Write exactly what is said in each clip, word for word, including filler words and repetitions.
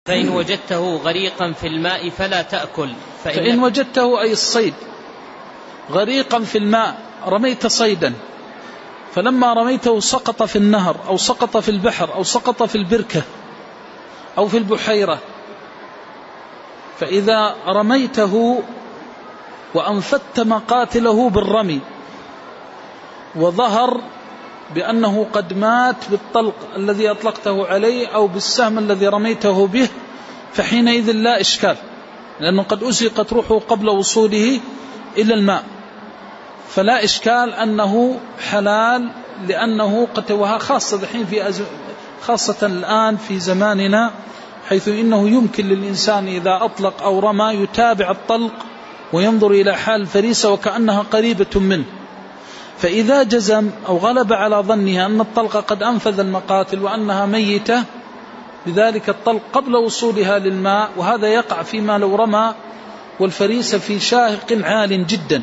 فإن وجدته غريقا في الماء فلا تأكل. فإن, فإن وجدته أي الصيد غريقا في الماء، رميت صيدا فلما رميته سقط في النهر أو سقط في البحر أو سقط في البركة أو في البحيرة، فإذا رميته وأنفدت مقاتله بالرمي وظهر بأنه قد مات بالطلق الذي أطلقته عليه أو بالسهم الذي رميته به، فحينئذ لا إشكال، لأنه قد أزهقت روحه قبل وصوله إلى الماء، فلا إشكال أنه حلال، لأنه قد وها خاصة الحين في أز... خاصة الآن في زماننا، حيث إنه يمكن للإنسان إذا أطلق أو رمى يتابع الطلق وينظر إلى حال الفريسة وكأنها قريبة منه، فإذا جزم أو غلب على ظنها أن الطلق قد أنفذ المقاتل وأنها ميتة بذلك الطلق قبل وصولها للماء، وهذا يقع فيما لو رمى والفريسة في شاهق عال جدا،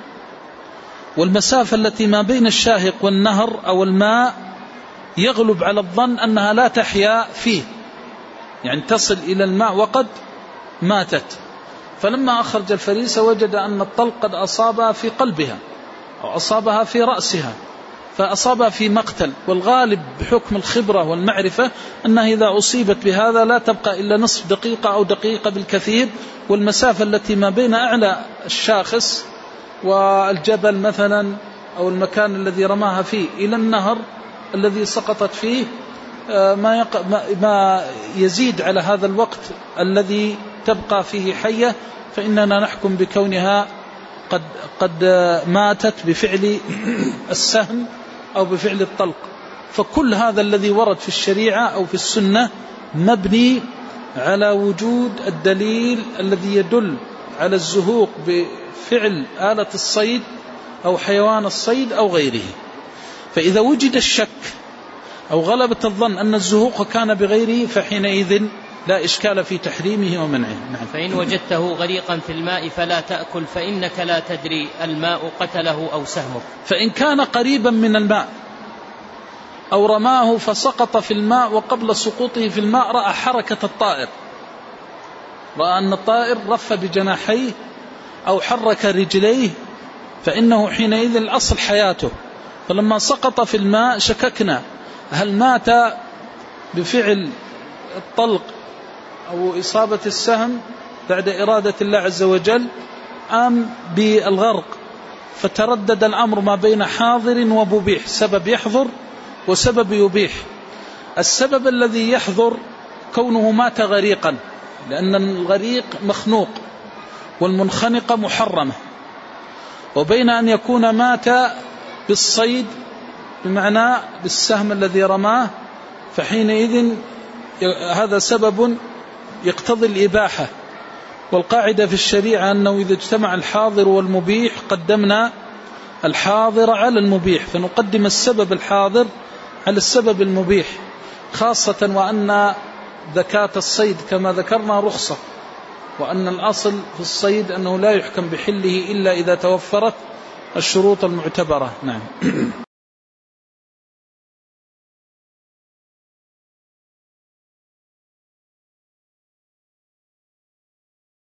والمسافة التي ما بين الشاهق والنهر أو الماء يغلب على الظن أنها لا تحيا فيه، يعني تصل إلى الماء وقد ماتت، فلما أخرج الفريسة وجد أن الطلق قد أصابها في قلبها أو أصابها في رأسها، فأصابها في مقتل، والغالب بحكم الخبرة والمعرفة أنها إذا أصيبت بهذا لا تبقى إلا نصف دقيقة أو دقيقة بالكثير، والمسافة التي ما بين أعلى الشاخص والجبل مثلا أو المكان الذي رماها فيه إلى النهر الذي سقطت فيه ما, يق... ما يزيد على هذا الوقت الذي تبقى فيه حية، فإننا نحكم بكونها قد, قد ماتت بفعل السهم أو بفعل الطلق. فكل هذا الذي ورد في الشريعة أو في السنة مبني على وجود الدليل الذي يدل على الزهوق بفعل آلة الصيد أو حيوان الصيد أو غيره. فإذا وجد الشك أو غلبة الظن أن الزهوق كان بغيره فحينئذ لا إشكال في تحريمه ومنعه. نعم. فإن وجدته غريقا في الماء فلا تأكل فإنك لا تدري الماء قتله أو سهمه. فإن كان قريبا من الماء أو رماه فسقط في الماء وقبل سقوطه في الماء رأى حركة الطائر، رأى أن الطائر رف بجناحيه أو حرك رجليه، فإنه حينئذ الأصل حياته، فلما سقط في الماء شككنا هل مات بفعل الطلق أو إصابة السهم بعد إرادة الله عز وجل أم بالغرق، فتردد الأمر ما بين حاضر ومبيح، سبب يحضر وسبب يبيح. السبب الذي يحضر كونه مات غريقا، لأن الغريق مخنوق والمنخنقة محرمة، وبين أن يكون مات بالصيد بمعنى بالسهم الذي رماه، فحينئذ هذا سبب يقتضي الإباحة، والقاعدة في الشريعة أنه إذا اجتمع الحاضر والمبيح قدمنا الحاضر على المبيح، فنقدم السبب الحاضر على السبب المبيح، خاصة وأن ذكاة الصيد كما ذكرنا رخصة، وأن الأصل في الصيد أنه لا يحكم بحله إلا إذا توفرت الشروط المعتبرة. نعم.